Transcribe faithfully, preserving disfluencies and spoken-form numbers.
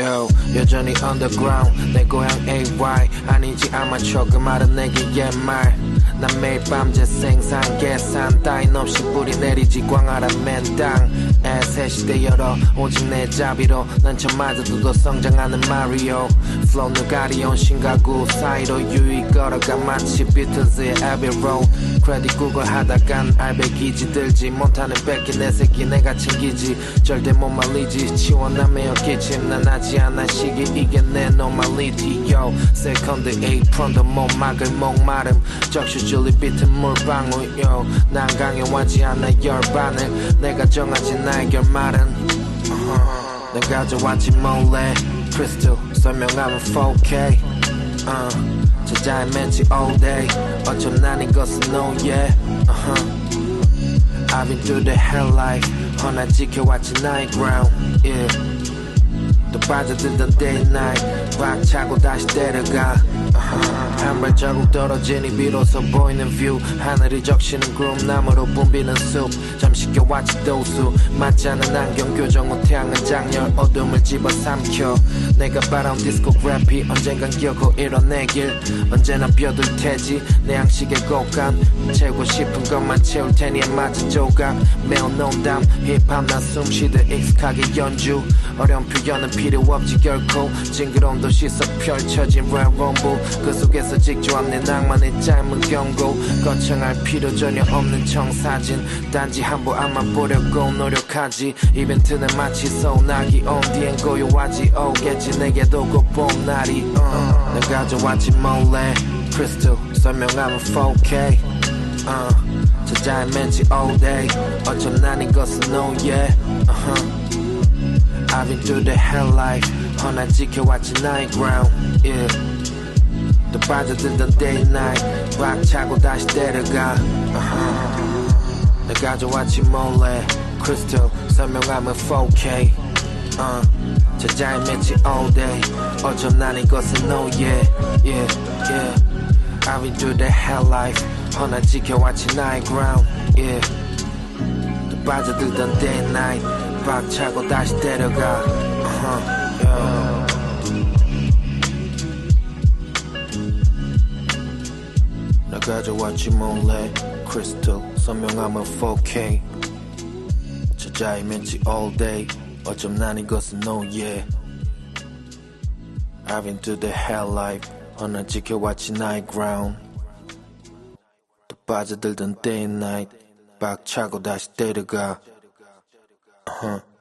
Yo, 여전히 underground 내 고향 에이와이 아니지 아마추어 그 말은 내게 옛말 난 매일 밤새 생산 계산 따윈 없이 뿌리 내리지 광활한 맨땅 새 시대 열어 오직 내 자비로 난 저마저도 성장하는 마리오 플로우는 가리온 신가구 사이로 유이 걸어가 마치 비틀즈의 Abbey Road 크레딧 구걸하다간 알배기지 들지 못하는 뺏기 내 새끼 내가 챙기지 절대 못 말리지 치워남에어 기침 난 하지 않아 시기 이게 내 노멀리티 yo 세컨드 에잇 프론트 못 막을 목마름 적셔 줄리 비트 물방울 yo 난 강요하지 않아 열반을 내가 정하지 나의 결말은 uh-huh. 내가 가져왔지 몰래 크리스탈 설명하면 포케이 uh. 저자의 멘치 all day 어쩜 난 이것은 no yeah uh-huh. I've been through the hell life 허나 지켜왔지 나의 ground yeah 또 빠져들던 day and night 꽉 차고 다시 때려가 uh-huh. 한 발자국 떨어지니 비로소 보이는 view 하늘이 적시는 구름 나무로 붐비는 숲 잠시 껴왔지 도수 맞지 않은 안경 교정호 태양은 장렬 어둠을 집어삼켜 내가 바라온 디스코그래피 언젠간 기어고 이뤄내길 언제나 벼들 테지 내 양식의 곡간 채우고 싶은 것만 채울 테니 맞은 조각 매운 농담 힙합 난 숨쉬듯 익숙하게 연주 어려운 표현은 필요 없지 결코 징그러운 도시서 펼쳐진 랩rom부 그 속에서 직조한 내 낭만의 짧은 경고 거창할 필요 전혀 없는 청사진 단지 한 번 앞만 보려고 노력하지 이벤트는 마치 소나기 온 뒤엔 고요하지 오겠지 내게도 곧 봄날이 uh. 내가 가져왔지 몰래 크리스탈 설명하면 포케이 uh. 저자의 멘치 all day 어쩜 난 이것은 no yeah uh-huh. I've been through the hell life 허나 지켜왔지 나의 ground yeah. 또 빠져들던 day and night 꽉 차고 다시 때려가 uh-huh. 내가 가져왔지 몰래 크리스탈 설명하면 포케이 uh. 저자의 멘치 all day 어쩜 난 이것은 no yeah yeah yeah I've been through the hell life 허나 지켜왔지 나의 ground yeah. 또 빠져들던 day and night 꽉 차고 다시 때려가 uh-huh, yeah. 나 가져왔지 몰래 크리스탈 선명하면 포케이 저자의 멘치 all day 어쩜 난 이것은 no yeah I've been through the hell life 허나 지켜왔지 나의 ground 또 빠져들던 day and night 꽉 차고 다시 때려가 Uh-huh.